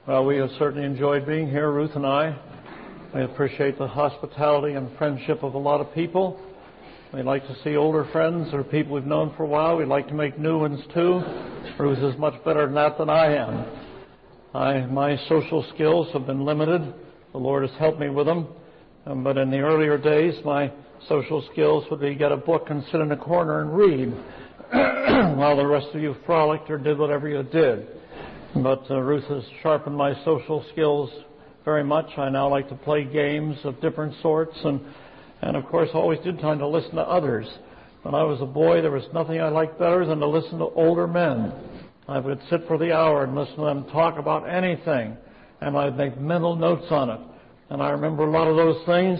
Well, we have certainly enjoyed being here, Ruth and I. We appreciate the hospitality and friendship of a lot of people. We like to see older friends or people we've known for a while. We like to make new ones, too. Ruth is much better than that than I am. My social skills have been limited. The Lord has helped me with them. But in the earlier days, my social skills would be get a book and sit in a corner and read while the rest of you frolicked or did whatever you did. But Ruth has sharpened my social skills very much. I now like to play games of different sorts and of course, always did time to listen to others. When I was a boy, there was nothing I liked better than to listen to older men. I would sit for the hour and listen to them talk about anything, and I'd make mental notes on it. And I remember a lot of those things,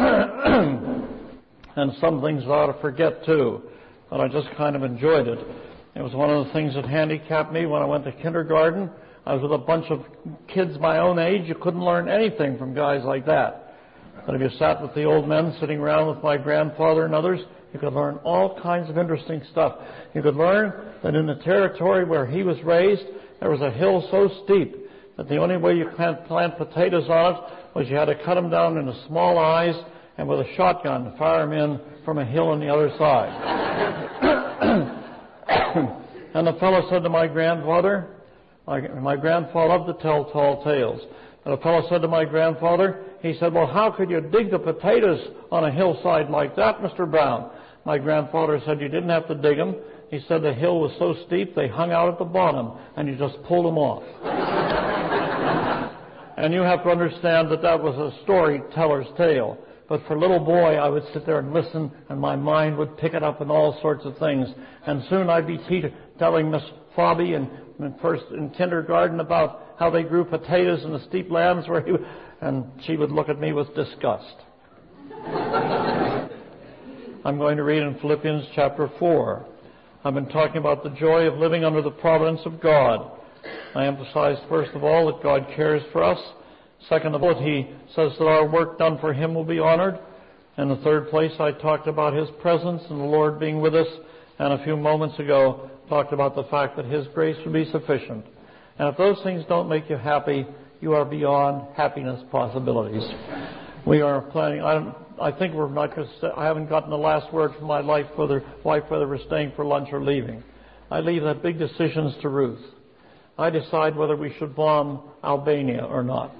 and some things I ought to forget, too. But I just kind of enjoyed it. It was one of the things that handicapped me when I went to kindergarten. I was with a bunch of kids my own age. You couldn't learn anything from guys like that. But if you sat with the old men sitting around with my grandfather and others, you could learn all kinds of interesting stuff. You could learn that in the territory where he was raised, there was a hill so steep that the only way you could plant potatoes on it was you had to cut them down into small eyes and with a shotgun fire them in from a hill on the other side. And the fellow said to my grandfather, my grandfather loved to tell tall tales. And the fellow said to my grandfather, he said, well, how could you dig the potatoes on a hillside like that, Mr. Brown? My grandfather said, you didn't have to dig them. He said the hill was so steep they hung out at the bottom, and you just pulled them off. And you have to understand that that was a storyteller's tale. But for a little boy, I would sit there and listen, and my mind would pick it up in all sorts of things. And soon I'd be telling Miss Fobby first in kindergarten about how they grew potatoes in the steep lands and she would look at me with disgust. I'm going to read in Philippians chapter 4. I've been talking about the joy of living under the providence of God. I emphasized, first of all, that God cares for us. Second of all, he says that our work done for him will be honored. In the third place, I talked about his presence and the Lord being with us. And a few moments ago, talked about the fact that his grace will be sufficient. And if those things don't make you happy, you are beyond happiness possibilities. We are planning, I think we're not going to, I haven't gotten the last word from my wife whether we're staying for lunch or leaving. I leave that big decisions to Ruth. I decide whether we should bomb Albania or not.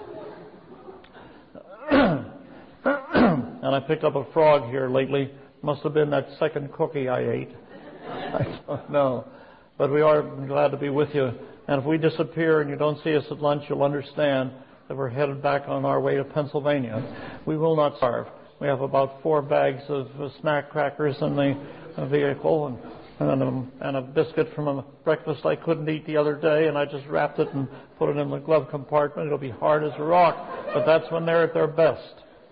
And I picked up a frog here lately. Must have been that second cookie I ate. I don't know. But we are glad to be with you. And if we disappear and you don't see us at lunch, you'll understand that we're headed back on our way to Pennsylvania. We will not starve. We have about 4 bags of snack crackers in the vehicle and a biscuit from a breakfast I couldn't eat the other day, and I just wrapped it and put it in the glove compartment. It'll be hard as a rock, but that's when they're at their best.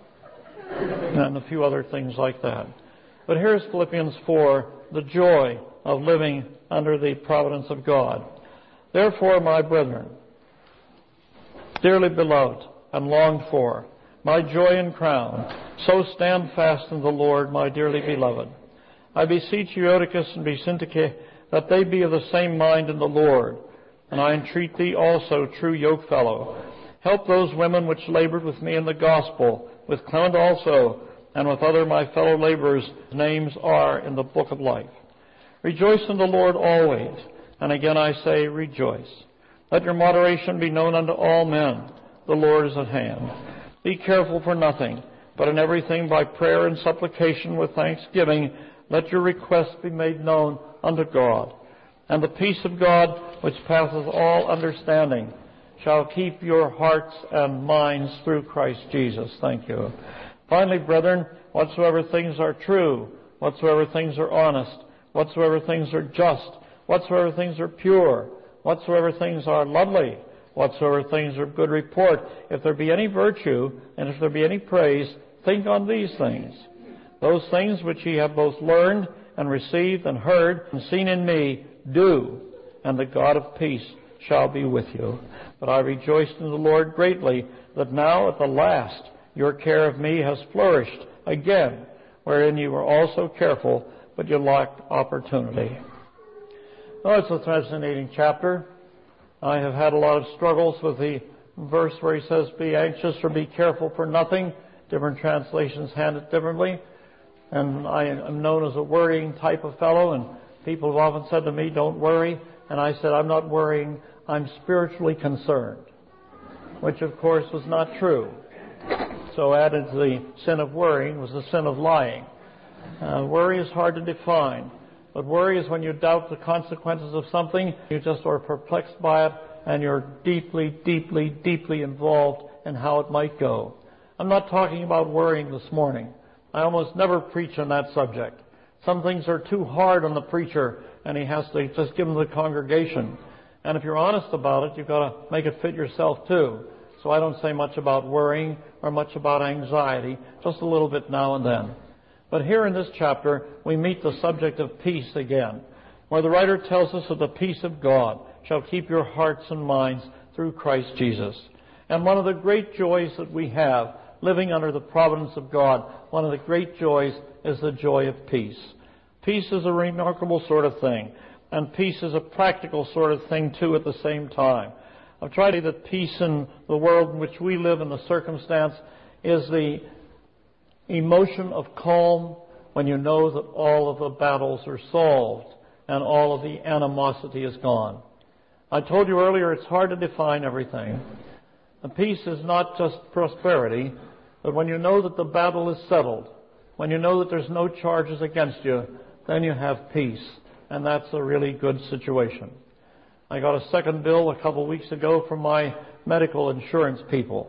And a few other things like that. But here's Philippians 4, the joy of living under the providence of God. Therefore, my brethren, dearly beloved and longed for, my joy and crown, so stand fast in the Lord, my dearly beloved. I beseech Eutychus and Syntyche that they be of the same mind in the Lord. And I entreat thee also, true yokefellow, help those women which labored with me in the gospel, with Clement also, and with other my fellow laborers, whose names are in the book of life. Rejoice in the Lord always, and again I say, rejoice. Let your moderation be known unto all men. The Lord is at hand. Be careful for nothing, but in everything by prayer and supplication with thanksgiving, let your requests be made known unto God. And the peace of God, which passeth all understanding, shall keep your hearts and minds through Christ Jesus. Thank you. Finally, brethren, whatsoever things are true, whatsoever things are honest, whatsoever things are just, whatsoever things are pure, whatsoever things are lovely, whatsoever things are of good report, if there be any virtue, and if there be any praise, think on these things. Those things which ye have both learned and received and heard and seen in me, do, and the God of peace shall be with you. But I rejoiced in the Lord greatly that now at the last your care of me has flourished again, wherein you were also careful, but you lacked opportunity. Oh, it's a fascinating chapter. I have had a lot of struggles with the verse where he says, be anxious or be careful for nothing. Different translations hand it differently. And I am known as a worrying type of fellow, and people have often said to me, don't worry. And I said, I'm not worrying, I'm spiritually concerned, which of course was not true. So added to the sin of worrying was the sin of lying. Worry is hard to define, but worry is when you doubt the consequences of something, you just are perplexed by it, and you're deeply, deeply, deeply involved in how it might go. I'm not talking about worrying this morning. I almost never preach on that subject. Some things are too hard on the preacher, and he has to just give them to the congregation. And if you're honest about it, you've got to make it fit yourself too. So I don't say much about worrying or much about anxiety, just a little bit now and then. But here in this chapter, we meet the subject of peace again, where the writer tells us that the peace of God shall keep your hearts and minds through Christ Jesus. And one of the great joys that we have living under the providence of God, one of the great joys is the joy of peace. Peace is a remarkable sort of thing, and peace is a practical sort of thing too at the same time. I've tried to say that peace in the world in which we live, in the circumstance, is the emotion of calm when you know that all of the battles are solved and all of the animosity is gone. I told you earlier it's hard to define everything. And peace is not just prosperity, but when you know that the battle is settled, when you know that there's no charges against you, then you have peace. And that's a really good situation. I got a second bill a couple of weeks ago from my medical insurance people.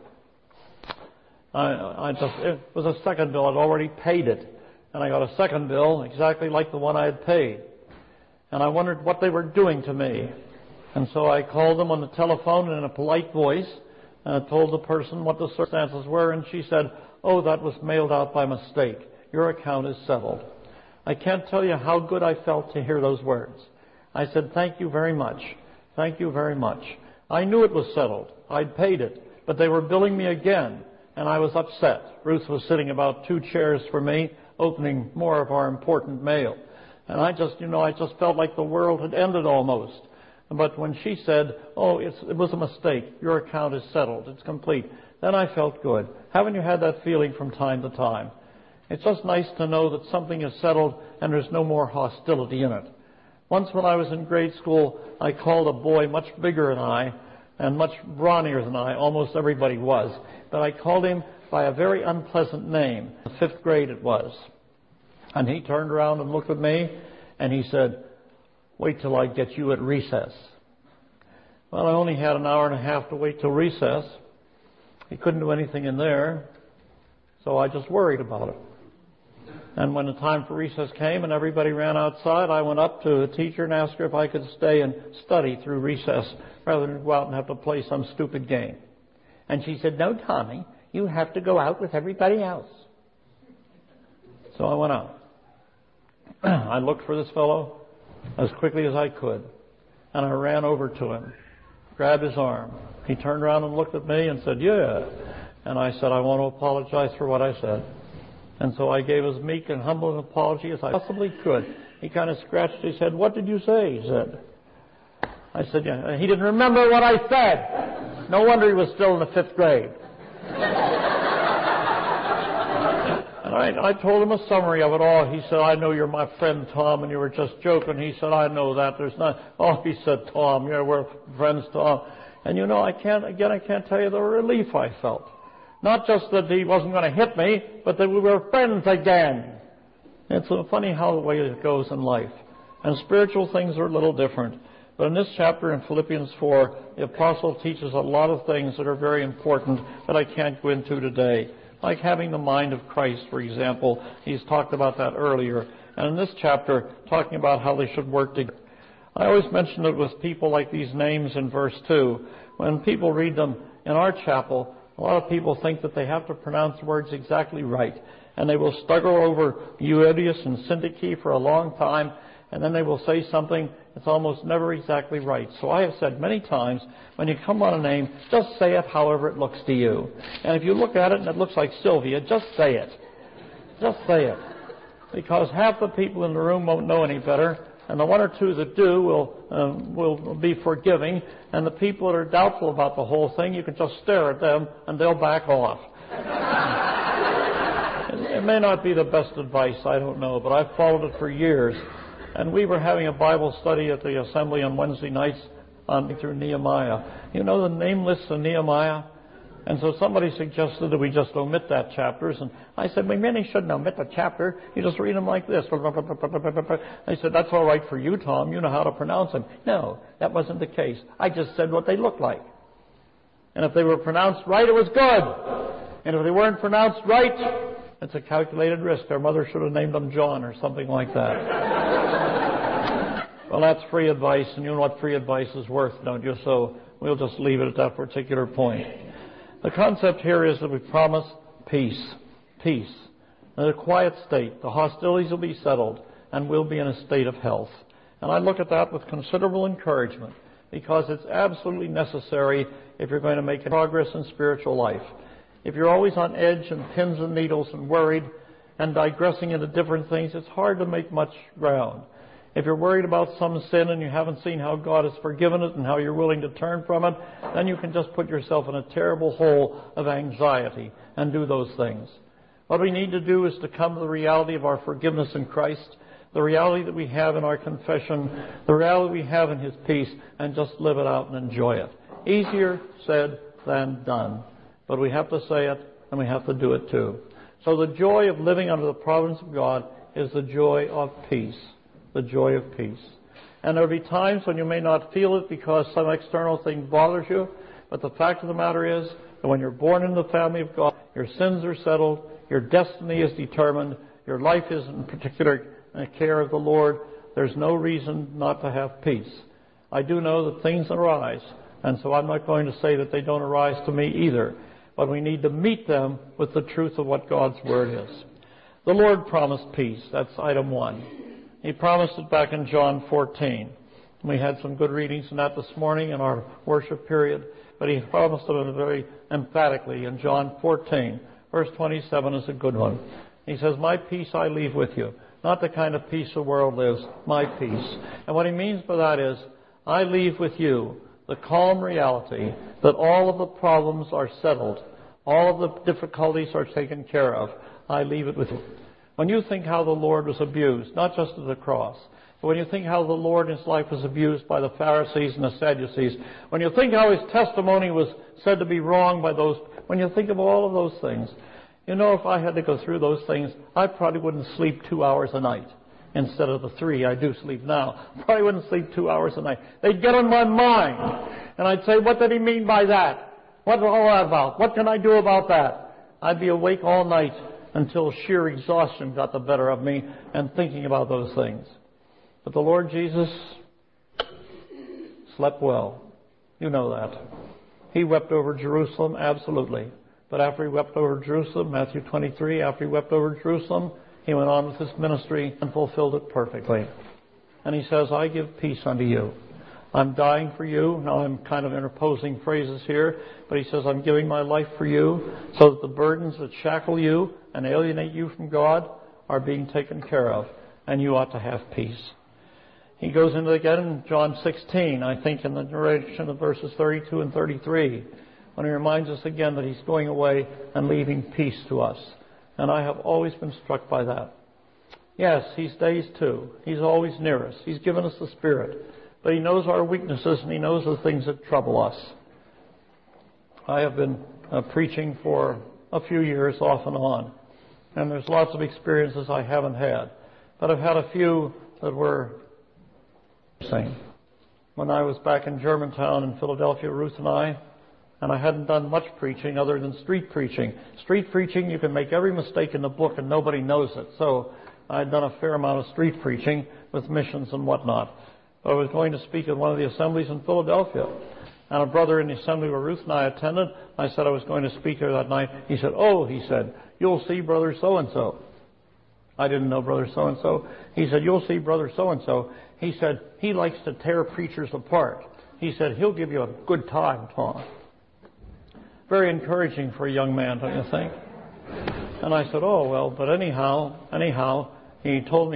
It was a second bill. I'd already paid it. And I got a second bill exactly like the one I had paid. And I wondered what they were doing to me. And so I called them on the telephone in a polite voice, and I told the person what the circumstances were, and she said, oh, that was mailed out by mistake. Your account is settled. I can't tell you how good I felt to hear those words. I said, thank you very much. Thank you very much. I knew it was settled. I'd paid it. But they were billing me again, and I was upset. Ruth was sitting about 2 chairs from me, opening more of our important mail. And I just felt like the world had ended almost. But when she said, oh, it was a mistake. Your account is settled. It's complete. Then I felt good. Haven't you had that feeling from time to time? It's just nice to know that something is settled and there's no more hostility in it. Once when I was in grade school, I called a boy much bigger than I and much brawnier than I. Almost everybody was. But I called him by a very unpleasant name. In 5th grade it was. And he turned around and looked at me and he said, wait till I get you at recess. Well, I only had an hour and a half to wait till recess. He couldn't do anything in there. So I just worried about it. And when the time for recess came and everybody ran outside, I went up to the teacher and asked her if I could stay and study through recess rather than go out and have to play some stupid game. And she said, no, Tommy, you have to go out with everybody else. So I went out. I looked for this fellow as quickly as I could, and I ran over to him, grabbed his arm. He turned around and looked at me and said, yeah. And I said, I want to apologize for what I said. And so I gave as meek and humble an apology as I possibly could. He kind of scratched his head. What did you say? He said. I said, yeah. He didn't remember what I said. No wonder he was still in the 5th grade. And I told him a summary of it all. He said, I know you're my friend, Tom, and you were just joking. He said, I know that. There's not. Oh, he said, Tom, yeah, we're friends, Tom. And you know, I can't tell you the relief I felt. Not just that he wasn't going to hit me, but that we were friends again. It's funny how the way it goes in life. And spiritual things are a little different. But in this chapter in Philippians 4, the apostle teaches a lot of things that are very important that I can't go into today. Like having the mind of Christ, for example. He's talked about that earlier. And in this chapter, talking about how they should work together. I always mention it with people like these names in verse 2. When people read them in our chapel, a lot of people think that they have to pronounce words exactly right. And they will struggle over Euodius and Syntyche for a long time. And then they will say something that's almost never exactly right. So I have said many times, when you come on a name, just say it however it looks to you. And if you look at it and it looks like Sylvia, just say it. Just say it. Because half the people in the room won't know any better, And the one or two that do will be forgiving. And the people that are doubtful about the whole thing, you can just stare at them and they'll back off. It may not be the best advice, I don't know, but I've followed it for years. And we were having a Bible study at the assembly on Wednesday nights through Nehemiah. You know the name list of Nehemiah? And so somebody suggested that we just omit that chapters. And I said, we really shouldn't omit the chapter. You just read them like this. They said, that's all right for you, Tom. You know how to pronounce them. No, that wasn't the case. I just said what they looked like. And if they were pronounced right, it was good. And if they weren't pronounced right, it's a calculated risk. Their mother should have named them John or something like that. Well, that's free advice, and you know what free advice is worth, don't you? So we'll just leave it at that particular point. The concept here is that we promise peace. Peace. In a quiet state, the hostilities will be settled, and we'll be in a state of health. And I look at that with considerable encouragement, because it's absolutely necessary if you're going to make progress in spiritual life. If you're always on edge and pins and needles and worried and digressing into different things, it's hard to make much ground. If you're worried about some sin and you haven't seen how God has forgiven it and how you're willing to turn from it, then you can just put yourself in a terrible hole of anxiety and do those things. What we need to do is to come to the reality of our forgiveness in Christ, the reality that we have in our confession, the reality we have in His peace, and just live it out and enjoy it. Easier said than done. But we have to say it, and we have to do it too. So the joy of living under the providence of God is the joy of peace. The joy of peace. And there will be times when you may not feel it because some external thing bothers you, but the fact of the matter is that when you're born into the family of God, your sins are settled, your destiny is determined, your life is in particular care of the Lord. There's no reason not to have peace. I do know that things arise, and so I'm not going to say that they don't arise to me either, but we need to meet them with the truth of what God's Word is. The Lord promised peace. That's item 1. He promised it back in John 14. We had some good readings in that this morning in our worship period, but He promised it very emphatically in John 14. Verse 27 is a good one. He says, my peace I leave with you. Not the kind of peace the world lives, my peace. And what He means by that is, I leave with you the calm reality that all of the problems are settled. All of the difficulties are taken care of. I leave it with you. When you think how the Lord was abused, not just at the cross, but when you think how the Lord in His life was abused by the Pharisees and the Sadducees, when you think how His testimony was said to be wrong by those, when you think of all of those things, you know, if I had to go through those things, I probably wouldn't sleep 2 hours a night instead of the 3 I do sleep now. Probably wouldn't sleep 2 hours a night. They'd get on my mind, and I'd say, what did He mean by that? What's all that about? What can I do about that? I'd be awake all night until sheer exhaustion got the better of me and thinking about those things. But the Lord Jesus slept well. You know that. He wept over Jerusalem, absolutely. But after He wept over Jerusalem, Matthew 23, after He wept over Jerusalem, He went on with His ministry and fulfilled it perfectly. And He says, I give peace unto you. I'm dying for you. Now I'm kind of interposing phrases here, but He says, I'm giving my life for you so that the burdens that shackle you and alienate you from God are being taken care of, and you ought to have peace. He goes into it again in John 16, I think in the narration of verses 32 and 33, when He reminds us again that He's going away and leaving peace to us. And I have always been struck by that. Yes, He stays too. He's always near us. He's given us the Spirit. But He knows our weaknesses and He knows the things that trouble us. I have been preaching for a few years off and on. And there's lots of experiences I haven't had. But I've had a few that were same. When I was back in Germantown in Philadelphia, Ruth and I hadn't done much preaching other than street preaching. Street preaching, you can make every mistake in the book and nobody knows it. So I'd done a fair amount of street preaching with missions and whatnot. I was going to speak at one of the assemblies in Philadelphia. And a brother in the assembly where Ruth and I attended, I said I was going to speak there that night. He said, he said, you'll see Brother so-and-so. I didn't know Brother so-and-so. He said, you'll see Brother so-and-so. He said, he likes to tear preachers apart. He said, he'll give you a good time, Tom. Very encouraging for a young man, don't you think? And I said, but anyhow, he told me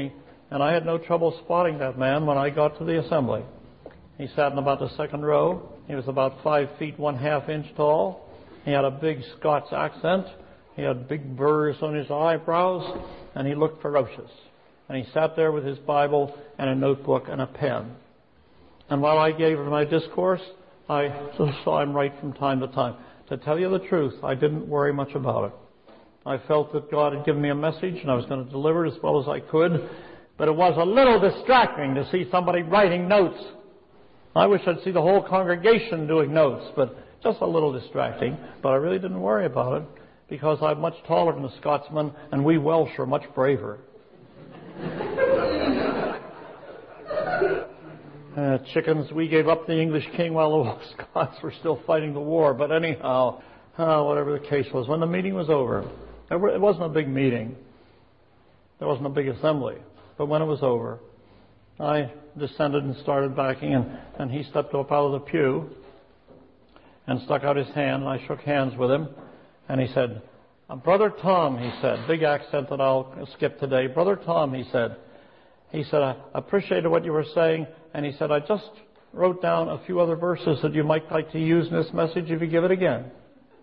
And I had no trouble spotting that man when I got to the assembly. He sat in about the second row. He was about 5 feet 1/2 inch tall. He had a big Scots accent. He had big burrs on his eyebrows, and he looked ferocious. And he sat there with his Bible and a notebook and a pen. And while I gave my discourse, I just saw him write from time to time. To tell you the truth, I didn't worry much about it. I felt that God had given me a message, and I was going to deliver it as well as I could. But it was a little distracting to see somebody writing notes. I wish I'd see the whole congregation doing notes, but just a little distracting. But I really didn't worry about it, because I'm much taller than the Scotsman, and we Welsh are much braver. Chickens, we gave up the English king while the Scots were still fighting the war. But anyhow, whatever the case was, when the meeting was over, it wasn't a big meeting. There wasn't a big assembly. But when it was over, I descended and started backing, and he stepped up out of the pew and stuck out his hand, and I shook hands with him. And he said, "Brother Tom," he said, big accent that I'll skip today. "Brother Tom," he said, "I appreciated what you were saying." And he said, "I just wrote down a few other verses that you might like to use in this message if you give it again."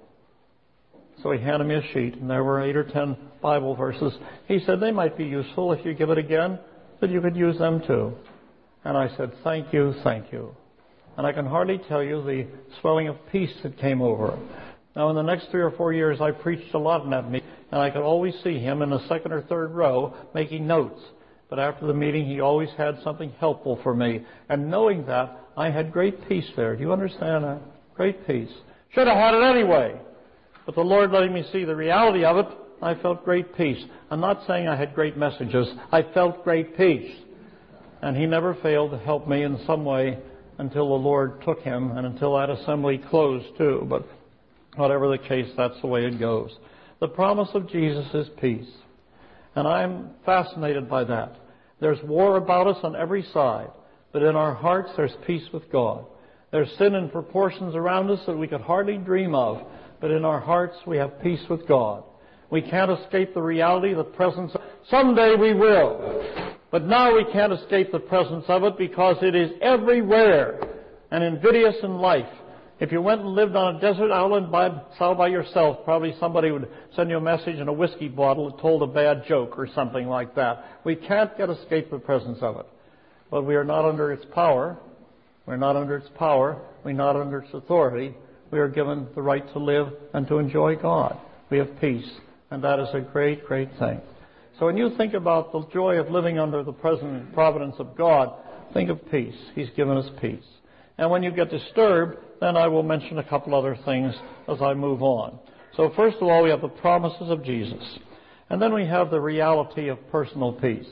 So he handed me a sheet, and there were 8 or 10 Bible verses. He said, "They might be useful if you give it again, but you could use them too." And I said, "Thank you, thank you." And I can hardly tell you the swelling of peace that came over. Now, in the next 3 or 4 years, I preached a lot in that meeting, and I could always see him in the second or third row making notes. But after the meeting, he always had something helpful for me. And knowing that, I had great peace there. Do you understand that? Great peace. Should have had it anyway. But the Lord letting me see the reality of it, I felt great peace. I'm not saying I had great messages. I felt great peace. And he never failed to help me in some way until the Lord took him and until that assembly closed too. But whatever the case, that's the way it goes. The promise of Jesus is peace. And I'm fascinated by that. There's war about us on every side, but in our hearts there's peace with God. There's sin in proportions around us that we could hardly dream of, but in our hearts we have peace with God. We can't escape the reality, the presence of it. Someday we will, but now we can't escape the presence of it because it is everywhere and invidious in life. If you went and lived on a desert island by yourself, probably somebody would send you a message in a whiskey bottle that told a bad joke or something like that. We can't escape the presence of it. But we are not under its power. We're not under its power. We're not under its authority. We are given the right to live and to enjoy God. We have peace, and that is a great, great thing. So when you think about the joy of living under the present providence of God, think of peace. He's given us peace. And when you get disturbed, then I will mention a couple other things as I move on. So first of all, we have the promises of Jesus. And then we have the reality of personal peace.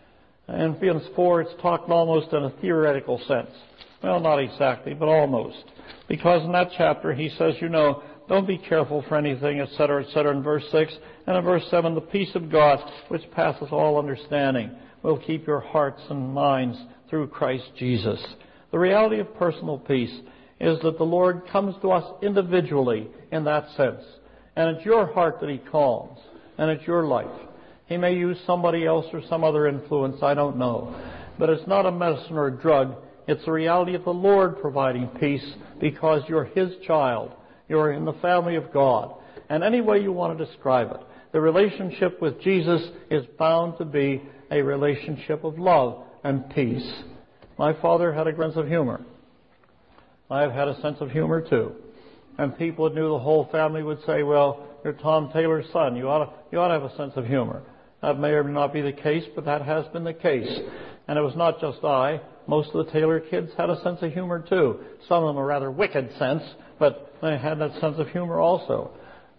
In Philippians 4, it's talked almost in a theoretical sense. Well, not exactly, but almost. Because in that chapter, he says, don't be careful for anything, etc., etc., in verse 6. And in verse 7, the peace of God, which passes all understanding, will keep your hearts and minds through Christ Jesus. The reality of personal peace is that the Lord comes to us individually in that sense. And it's your heart that He calms. And it's your life. He may use somebody else or some other influence, I don't know. But it's not a medicine or a drug. It's the reality of the Lord providing peace because you're His child. You're in the family of God. And any way you want to describe it, the relationship with Jesus is bound to be a relationship of love and peace. My father had a sense of humor. I have had a sense of humor too. And people that knew the whole family would say, well, you're Tom Taylor's son. You ought to have a sense of humor. That may or may not be the case, but that has been the case. And it was not just I. Most of the Taylor kids had a sense of humor too. Some of them a rather wicked sense, but they had that sense of humor also.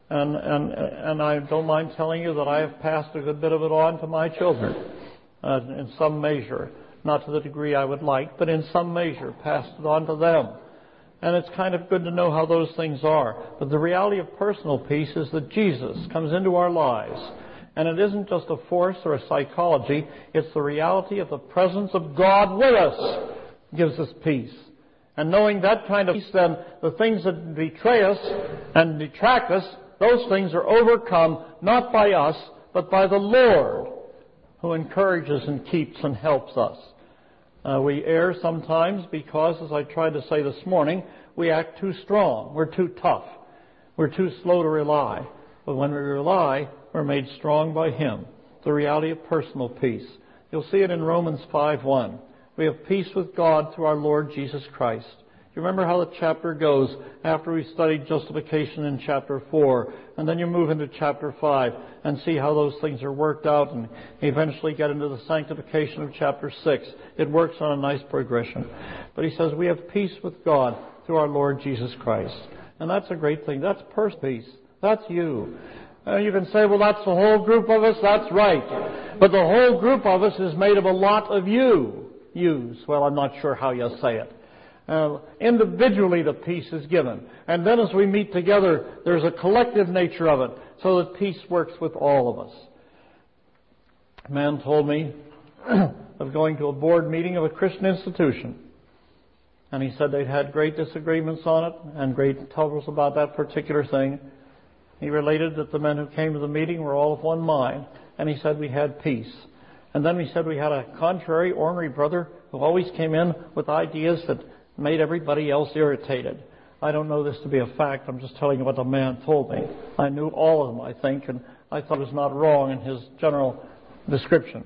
And I don't mind telling you that I have passed a good bit of it on to my children in some measure. Not to the degree I would like, but in some measure passed it on to them. And it's kind of good to know how those things are. But the reality of personal peace is that Jesus comes into our lives. And it isn't just a force or a psychology. It's the reality of the presence of God with us gives us peace. And knowing that kind of peace, then the things that betray us and detract us, those things are overcome not by us, but by the Lord who encourages and keeps and helps us. We err sometimes because, as I tried to say this morning, we act too strong. We're too tough. We're too slow to rely. But when we rely, we're made strong by Him. The reality of personal peace. You'll see it in Romans 5:1. We have peace with God through our Lord Jesus Christ. You remember how the chapter goes after we studied justification in chapter 4, and then you move into chapter 5 and see how those things are worked out and eventually get into the sanctification of chapter 6. It works on a nice progression. But he says we have peace with God through our Lord Jesus Christ. And that's a great thing. That's personal peace. That's you. You can say, well, that's the whole group of us. That's right. But the whole group of us is made of a lot of yous. Well, I'm not sure how you say it. Individually the peace is given. And then as we meet together, there's a collective nature of it, so that peace works with all of us. A man told me of going to a board meeting of a Christian institution. And he said they'd had great disagreements on it and great troubles about that particular thing. He related that the men who came to the meeting were all of one mind. And he said we had peace. And then he said we had a contrary, ornery brother who always came in with ideas that made everybody else irritated. I don't know this to be a fact. I'm just telling you what the man told me. I knew all of them, I think, and I thought it was not wrong in his general description.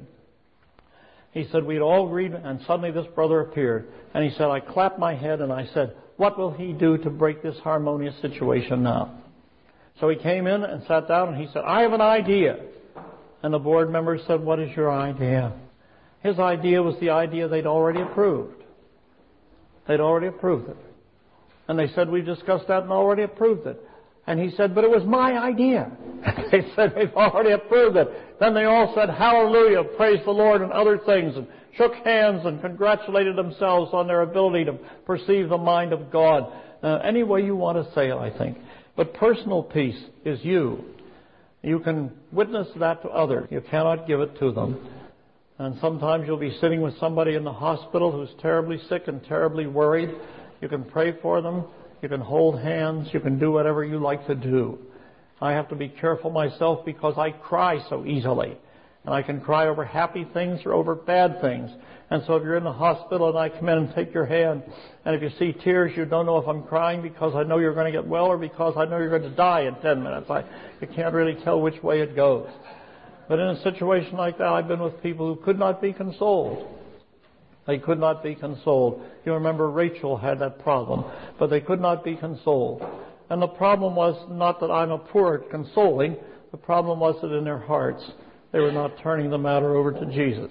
He said we'd all agreed, and suddenly this brother appeared. And he said, I clapped my head and I said, what will he do to break this harmonious situation now? So he came in and sat down and he said, I have an idea. And the board members said, what is your idea? His idea was the idea they'd already approved. They'd already approved it. And they said, we've discussed that and already approved it. And he said, but it was my idea. They said, we've already approved it. Then they all said, hallelujah, praise the Lord, and other things, and shook hands and congratulated themselves on their ability to perceive the mind of God. Any way you want to say it, I think. But personal peace is you. You can witness that to others. You cannot give it to them. And sometimes you'll be sitting with somebody in the hospital who's terribly sick and terribly worried. You can pray for them. You can hold hands. You can do whatever you like to do. I have to be careful myself because I cry so easily. And I can cry over happy things or over bad things. And so if you're in the hospital and I come in and take your hand, and if you see tears, you don't know if I'm crying because I know you're going to get well or because I know you're going to die in 10 minutes. You can't really tell which way it goes. But in a situation like that, I've been with people who could not be consoled. They could not be consoled. You remember Rachel had that problem, but they could not be consoled. And the problem was not that I'm a poor at consoling. The problem was that in their hearts, they were not turning the matter over to Jesus.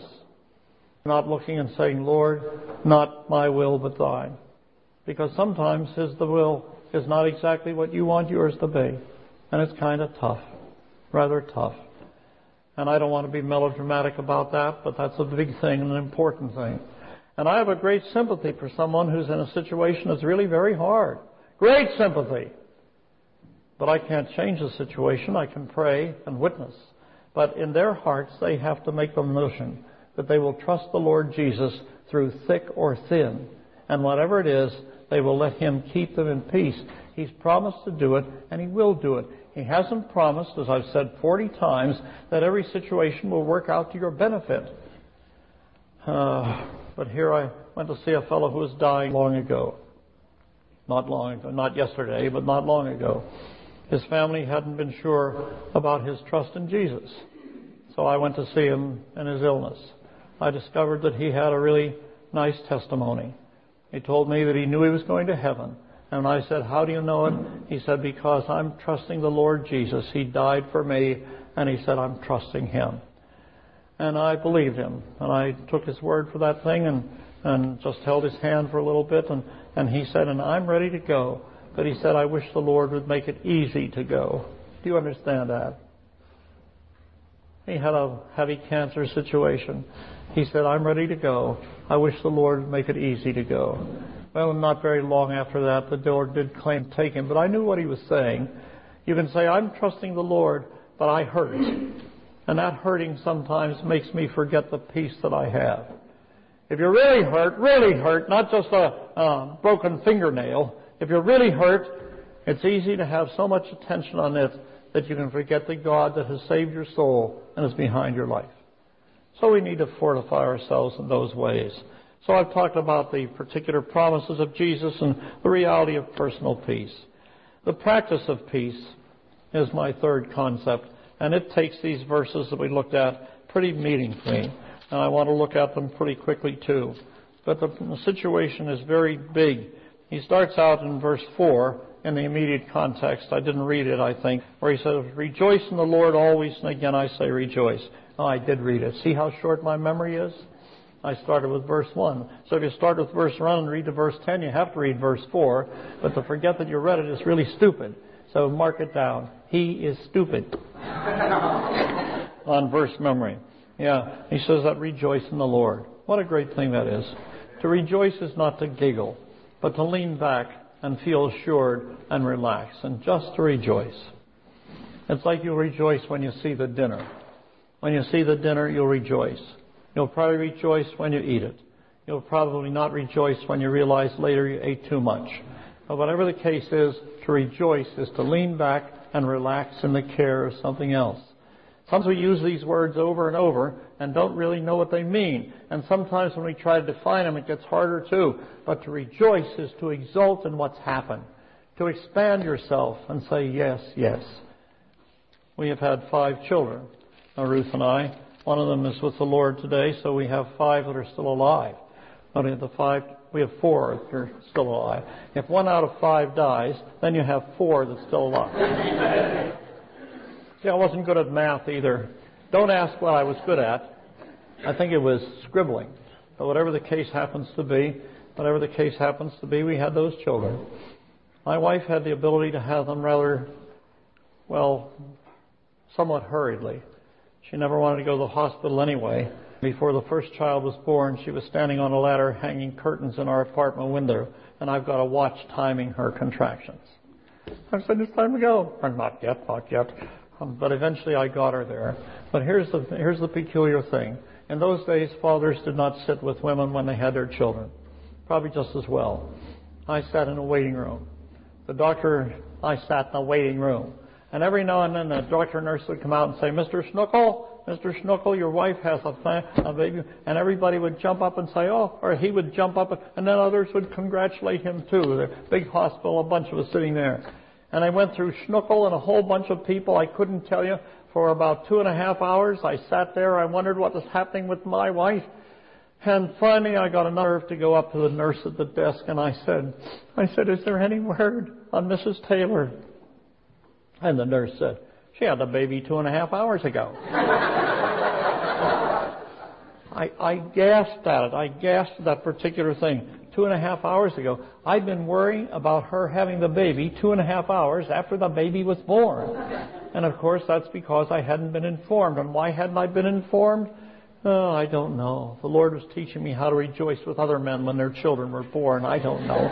Not looking and saying, Lord, not my will but thine. Because sometimes the will is not exactly what you want yours to be. And it's kind of tough. Rather tough. And I don't want to be melodramatic about that, but that's a big thing and an important thing. And I have a great sympathy for someone who's in a situation that's really very hard. Great sympathy. But I can't change the situation. I can pray and witness. But in their hearts, they have to make the notion that they will trust the Lord Jesus through thick or thin. And whatever it is, they will let Him keep them in peace. He's promised to do it, and He will do it. He hasn't promised, as I've said 40 times, that every situation will work out to your benefit. But here I went to see a fellow who was dying long ago. Not long ago, not yesterday, but not long ago. His family hadn't been sure about his trust in Jesus. So I went to see him in his illness. I discovered that he had a really nice testimony. He told me that he knew he was going to heaven. And I said, how do you know it? He said, because I'm trusting the Lord Jesus. He died for me. And he said, I'm trusting Him. And I believed him. And I took his word for that thing and just held his hand for a little bit. And he said, and I'm ready to go. But he said, I wish the Lord would make it easy to go. Do you understand that? He had a heavy cancer situation. He said, I'm ready to go. I wish the Lord would make it easy to go. Well, not very long after that, the Lord did claim to take him. But I knew what he was saying. You can say, I'm trusting the Lord, but I hurt. And that hurting sometimes makes me forget the peace that I have. If you're really hurt, not just a broken fingernail, if you're really hurt, it's easy to have so much attention on it that you can forget the God that has saved your soul and is behind your life. So we need to fortify ourselves in those ways. So I've talked about the particular promises of Jesus and the reality of personal peace. The practice of peace is my third concept, and it takes these verses that we looked at pretty meaningfully, and I want to look at them pretty quickly too. But the situation is very big. He starts out in verse 4 in the immediate context. I didn't read it, I think, where he says, "Rejoice in the Lord always," and again I say rejoice. Oh, I did read it. See how short my memory is? I started with verse 1. So if you start with verse 1 and read to verse 10, you have to read verse 4. But to forget that you read it is really stupid. So mark it down. He is stupid. On verse memory. Yeah, he says that rejoice in the Lord. What a great thing that is. To rejoice is not to giggle, but to lean back and feel assured and relax, and just to rejoice. It's like you'll rejoice when you see the dinner. When you see the dinner, you'll rejoice. You'll probably rejoice when you eat it. You'll probably not rejoice when you realize later you ate too much. But whatever the case is, to rejoice is to lean back and relax in the care of something else. Sometimes we use these words over and over and don't really know what they mean. And sometimes when we try to define them, it gets harder too. But to rejoice is to exult in what's happened. To expand yourself and say, yes, yes. We have had 5 children, Ruth and I. One of them is with the Lord today, so we have 5 that are still alive. But of the 5, we have 4 that are still alive. If 1 out of 5 dies, then you have 4 that's still alive. See, I wasn't good at math either. Don't ask what I was good at. I think it was scribbling. But whatever the case happens to be, we had those children. My wife had the ability to have them rather, somewhat hurriedly. She never wanted to go to the hospital anyway. Before the first child was born, she was standing on a ladder hanging curtains in our apartment window, and I've got a watch timing her contractions. I said, it's time to go. Not yet. But eventually I got her there. But here's the peculiar thing. In those days, fathers did not sit with women when they had their children. Probably just as well. I sat in a waiting room. I sat in a waiting room. And every now and then the doctor and nurse would come out and say, Mr. Schnuckel, your wife has a baby. And everybody would jump up and say, oh, or he would jump up, and then others would congratulate him too. The big hospital, a bunch of us sitting there. And I went through Schnuckel and a whole bunch of people. I couldn't tell you. For about 2.5 hours, I sat there. I wondered what was happening with my wife. And finally, I got a nerve to go up to the nurse at the desk, and I said, is there any word on Mrs. Taylor? And the nurse said, she had the baby 2.5 hours ago. I gasped at it. I gasped at that particular thing. 2.5 hours ago. I'd been worrying about her having the baby 2.5 hours after the baby was born. And of course, that's because I hadn't been informed. And why hadn't I been informed? Oh, I don't know. The Lord was teaching me how to rejoice with other men when their children were born. I don't know.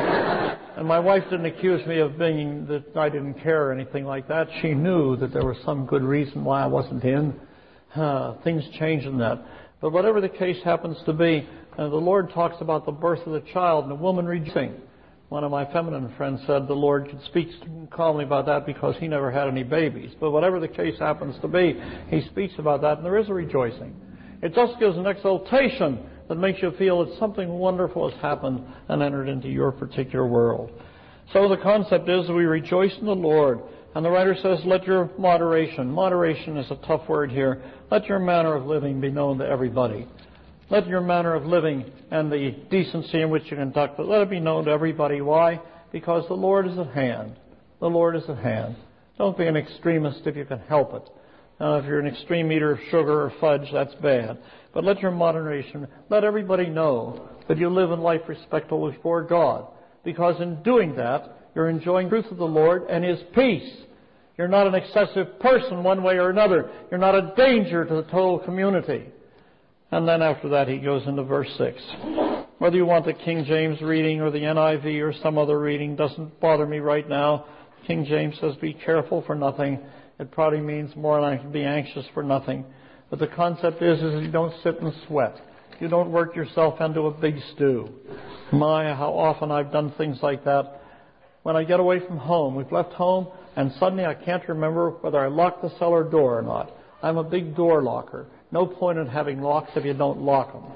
And my wife didn't accuse me of being that I didn't care or anything like that. She knew that there was some good reason why I wasn't in. Things change in that. But whatever the case happens to be, the Lord talks about the birth of the child and the woman rejoicing. One of my feminine friends said the Lord could speak calmly about that because he never had any babies. But whatever the case happens to be, he speaks about that, and there is a rejoicing. It just gives an exaltation that makes you feel that something wonderful has happened and entered into your particular world. So the concept is that we rejoice in the Lord. And the writer says, let your moderation is a tough word here, let your manner of living be known to everybody. Let your manner of living and the decency in which you conduct it, let it be known to everybody. Why? Because the Lord is at hand. The Lord is at hand. Don't be an extremist if you can help it. If you're an extreme eater of sugar or fudge, that's bad. But let your moderation, let everybody know that you live in life respectful before God. Because in doing that, you're enjoying the truth of the Lord and His peace. You're not an excessive person one way or another. You're not a danger to the total community. And then after that, he goes into verse 6. Whether you want the King James reading or the NIV or some other reading doesn't bother me right now. King James says, be careful for nothing. It probably means more like be anxious for nothing. But the concept is you don't sit and sweat. You don't work yourself into a big stew. My, how often I've done things like that. When I get away from home, we've left home, and suddenly I can't remember whether I locked the cellar door or not. I'm a big door locker. No point in having locks if you don't lock them.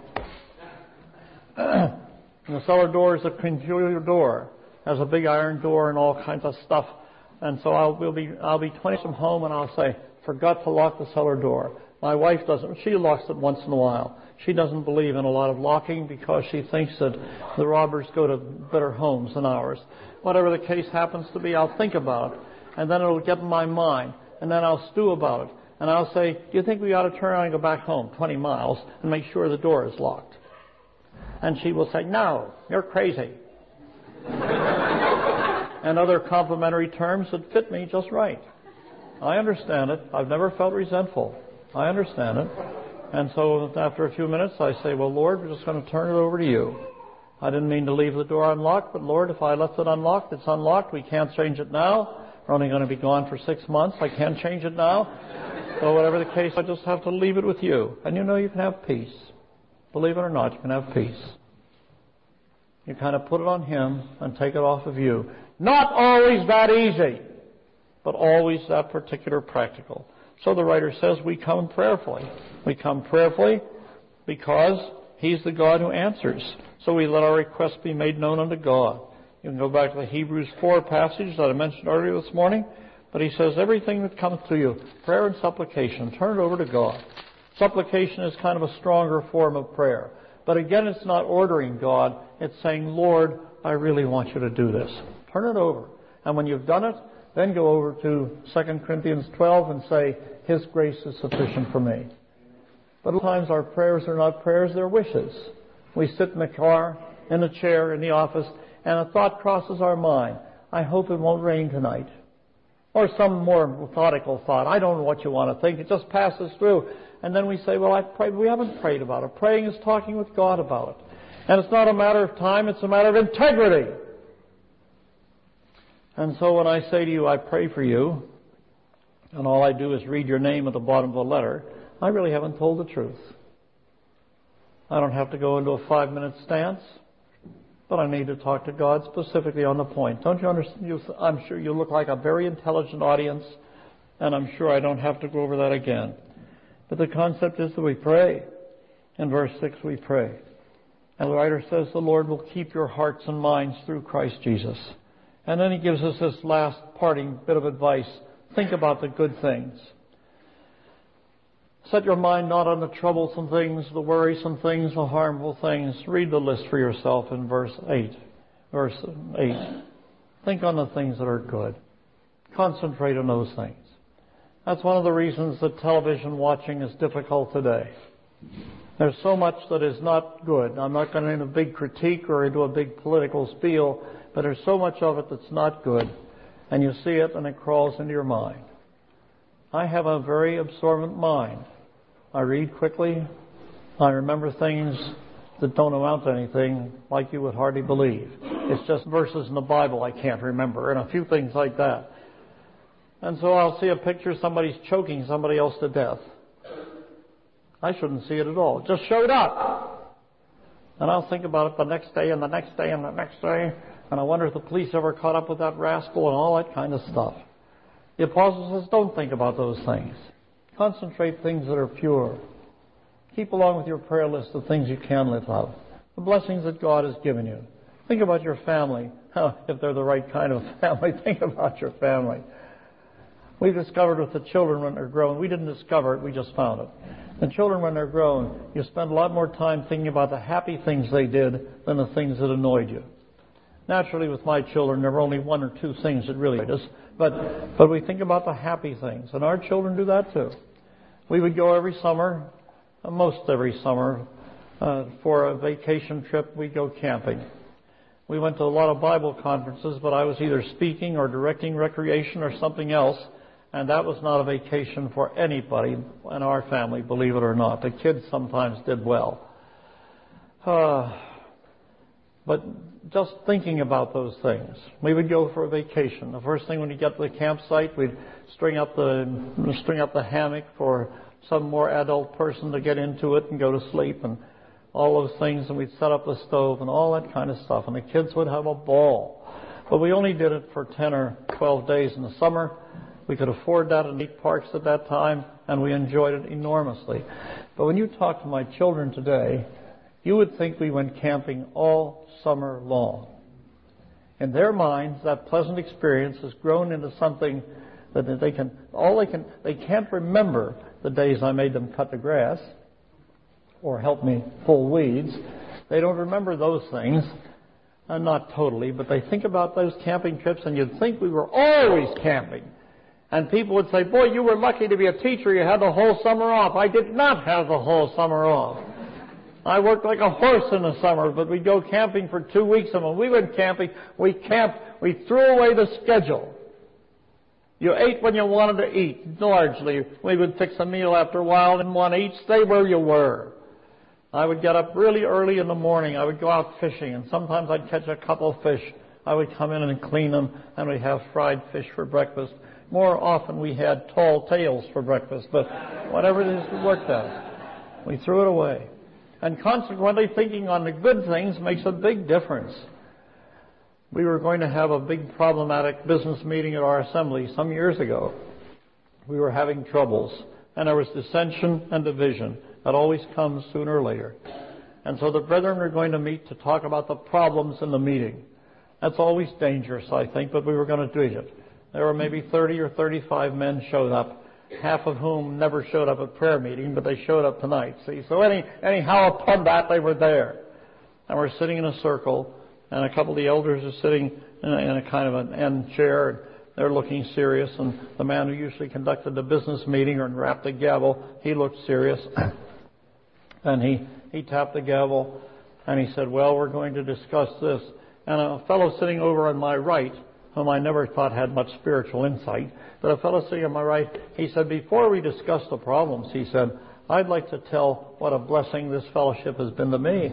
And the cellar door is a peculiar door. Has a big iron door and all kinds of stuff. And so I'll be 20 from home and I'll say, forgot to lock the cellar door. My wife doesn't. She locks it once in a while. She doesn't believe in a lot of locking because she thinks that the robbers go to better homes than ours. Whatever the case happens to be, I'll think about it. And then it'll get in my mind. And then I'll stew about it. And I'll say, do you think we ought to turn around and go back home 20 miles and make sure the door is locked? And she will say, no, you're crazy. And other complimentary terms that fit me just right. I understand it. I've never felt resentful. I understand it. And so after a few minutes, I say, well, Lord, we're just going to turn it over to you. I didn't mean to leave the door unlocked, but Lord, if I left it unlocked, it's unlocked. We can't change it now. We're only going to be gone for 6 months. I can't change it now. So whatever the case, I just have to leave it with you. And you know you can have peace. Believe it or not, you can have peace. You kind of put it on Him and take it off of you. Not always that easy, but always that particular practical. So the writer says we come prayerfully. We come prayerfully because He's the God who answers. So we let our requests be made known unto God. You can go back to the Hebrews 4 passage that I mentioned earlier this morning. But he says everything that comes to you, prayer and supplication, turn it over to God. Supplication is kind of a stronger form of prayer. But again, it's not ordering God. It's saying, Lord, I really want you to do this. Turn it over. And when you've done it, then go over to 2 Corinthians 12 and say, His grace is sufficient for me. But sometimes our prayers are not prayers, they're wishes. We sit in the car, in a chair, in the office, and a thought crosses our mind. I hope it won't rain tonight. Or some more methodical thought. I don't know what you want to think. It just passes through. And then we say, well, I've prayed. We haven't prayed about it. Praying is talking with God about it. And it's not a matter of time. It's a matter of integrity. And so when I say to you, I pray for you, and all I do is read your name at the bottom of the letter, I really haven't told the truth. I don't have to go into a 5-minute stance. But I need to talk to God specifically on the point. Don't you understand? I'm sure you look like a very intelligent audience, and I'm sure I don't have to go over that again. But the concept is that we pray. In verse 6, we pray. And the writer says the Lord will keep your hearts and minds through Christ Jesus. And then he gives us this last parting bit of advice. Think about the good things. Set your mind not on the troublesome things, the worrisome things, the harmful things. Read the list for yourself in verse 8. Verse 8. Think on the things that are good. Concentrate on those things. That's one of the reasons that television watching is difficult today. There's so much that is not good. I'm not going into a big critique or into a big political spiel, but there's so much of it that's not good. And you see it and it crawls into your mind. I have a very absorbent mind. I read quickly. I remember things that don't amount to anything like you would hardly believe. It's just verses in the Bible I can't remember and a few things like that. And so I'll see a picture, somebody's choking somebody else to death. I shouldn't see it at all. It just showed up. And I'll think about it the next day and the next day and the next day. And I wonder if the police ever caught up with that rascal and all that kind of stuff. The apostle says, don't think about those things. Concentrate things that are pure. Keep along with your prayer list the things you can live out. The blessings that God has given you. Think about your family. If they're the right kind of family, think about your family. We've discovered with the children when they're grown, we didn't discover it, we just found it. The children when they're grown, you spend a lot more time thinking about the happy things they did than the things that annoyed you. Naturally, with my children, there were only one or two things that really annoyed us. But we think about the happy things, and our children do that too. We would go every summer, most every summer, for a vacation trip. We'd go camping. We went to a lot of Bible conferences, but I was either speaking or directing recreation or something else, and that was not a vacation for anybody in our family, believe it or not. The kids sometimes did well. But just thinking about those things. We would go for a vacation. The first thing when you get to the campsite, we'd string up the hammock for some more adult person to get into it and go to sleep and all those things. And we'd set up the stove and all that kind of stuff. And the kids would have a ball. But we only did it for 10 or 12 days in the summer. We could afford that in 8 parks at that time, and we enjoyed it enormously. But when you talk to my children today, you would think we went camping all summer long. In their minds, that pleasant experience has grown into something that they can't remember the days I made them cut the grass or help me pull weeds. They don't remember those things. Not totally, but they think about those camping trips, and you'd think we were always camping. And people would say, boy, you were lucky to be a teacher. You had the whole summer off. I did not have the whole summer off. I worked like a horse in the summer, but we'd go camping for 2 weeks, and when we went camping, we threw away the schedule. You ate when you wanted to eat, largely. We would fix a meal after a while, and want to eat, stay where you were. I would get up really early in the morning. I would go out fishing, and sometimes I'd catch a couple of fish. I would come in and clean them, and we'd have fried fish for breakfast. More often we had tall tales for breakfast, but whatever it is, it worked out. We threw it away. And consequently, thinking on the good things makes a big difference. We were going to have a big problematic business meeting at our assembly some years ago. We were having troubles, and there was dissension and division. That always comes sooner or later. And so the brethren are going to meet to talk about the problems in the meeting. That's always dangerous, I think, but we were going to do it. There were maybe 30 or 35 men showed up, half of whom never showed up at prayer meeting, but they showed up tonight. See, so anyhow upon that, they were there. And we're sitting in a circle, and a couple of the elders are sitting in a kind of an end chair, and they're looking serious, and the man who usually conducted the business meeting or rapped the gavel, he looked serious. And he tapped the gavel, and he said, well, we're going to discuss this. And a fellow sitting over on my right, whom I never thought had much spiritual insight, but a fellow sitting on my right, he said, before we discuss the problems, he said, I'd like to tell what a blessing this fellowship has been to me.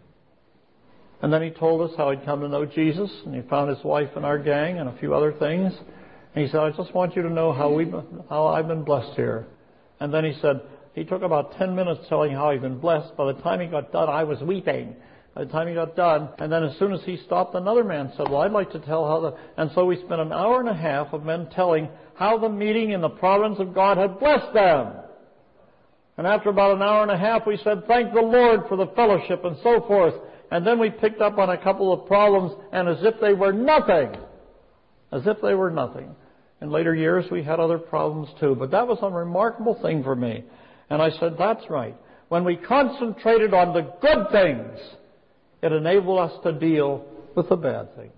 And then he told us how he'd come to know Jesus, and he found his wife in our gang and a few other things. And he said, I just want you to know how I've been blessed here. And then he said, he took about 10 minutes telling how he'd been blessed. By the time he got done, I was weeping. By the time he got done, and then as soon as he stopped, another man said, well, I'd like to tell how And so we spent an hour and a half of men telling how the meeting in the providence of God had blessed them. And after about an hour and a half, we said, thank the Lord for the fellowship and so forth. And then we picked up on a couple of problems, and as if they were nothing. As if they were nothing. In later years, we had other problems too, but that was a remarkable thing for me. And I said, that's right. When we concentrated on the good things, it enabled us to deal with the bad things.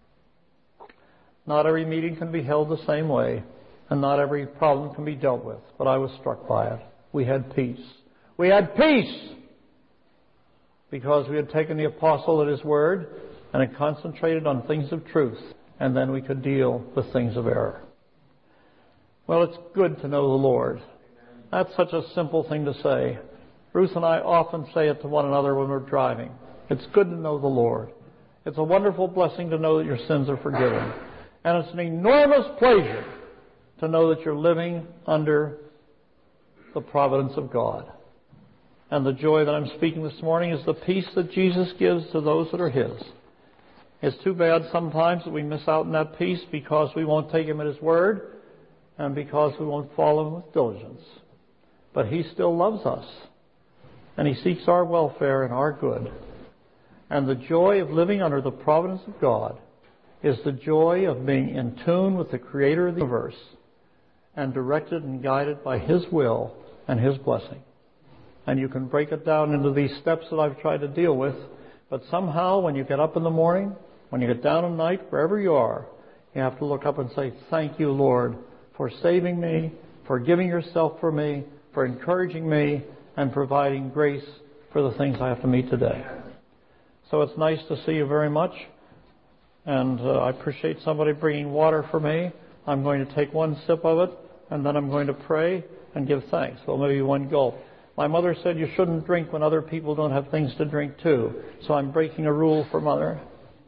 Not every meeting can be held the same way, and not every problem can be dealt with, but I was struck by it. We had peace. We had peace because we had taken the apostle at his word and had concentrated on things of truth, and then we could deal with things of error. Well, it's good to know the Lord. That's such a simple thing to say. Ruth and I often say it to one another when we're driving. It's good to know the Lord. It's a wonderful blessing to know that your sins are forgiven. And it's an enormous pleasure to know that you're living under the providence of God. And the joy that I'm speaking this morning is the peace that Jesus gives to those that are His. It's too bad sometimes that we miss out on that peace because we won't take Him at His word and because we won't follow Him with diligence. But He still loves us, and He seeks our welfare and our good. And the joy of living under the providence of God is the joy of being in tune with the Creator of the universe and directed and guided by His will and His blessing. And you can break it down into these steps that I've tried to deal with, but somehow when you get up in the morning, when you get down at night, wherever you are, you have to look up and say, thank you, Lord, for saving me, for giving yourself for me, for encouraging me, and providing grace for the things I have to meet today. So it's nice to see you very much, and I appreciate somebody bringing water for me. I'm going to take one sip of it, and then I'm going to pray and give thanks. Well, maybe one gulp. My mother said you shouldn't drink when other people don't have things to drink too, so I'm breaking a rule for Mother.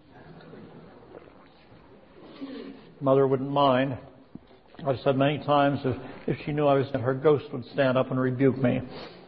Mother wouldn't mind. I've said many times if she knew I was dead, her ghost would stand up and rebuke me.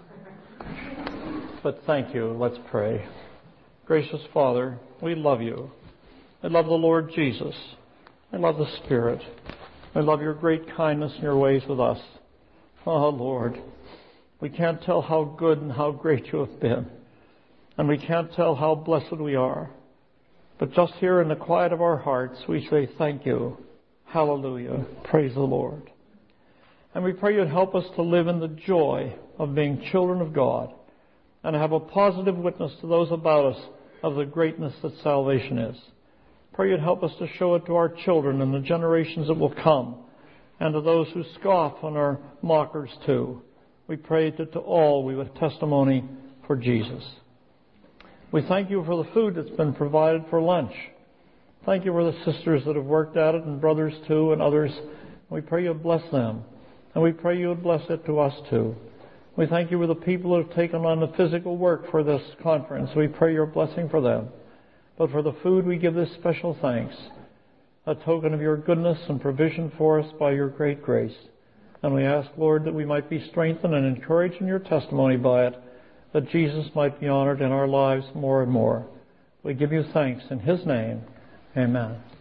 But thank you. Let's pray. Gracious Father, we love you. We love the Lord Jesus. We love the Spirit. We love your great kindness and your ways with us. Oh, Lord, we can't tell how good and how great you have been. And we can't tell how blessed we are. But just here in the quiet of our hearts, we say thank you. Hallelujah. Praise the Lord. And we pray you'd help us to live in the joy of being children of God and have a positive witness to those about us of the greatness that salvation is. Pray you'd help us to show it to our children and the generations that will come, and to those who scoff and are mockers too. We pray that to all we would testimony for Jesus. We thank you for the food that's been provided for lunch. Thank you for the sisters that have worked at it, and brothers too, and others. We pray you would bless them, and we pray you would bless it to us too. We thank you for the people who have taken on the physical work for this conference. We pray your blessing for them. But for the food, we give this special thanks, a token of your goodness and provision for us by your great grace. And we ask, Lord, that we might be strengthened and encouraged in your testimony by it, that Jesus might be honored in our lives more and more. We give you thanks in his name. Amen.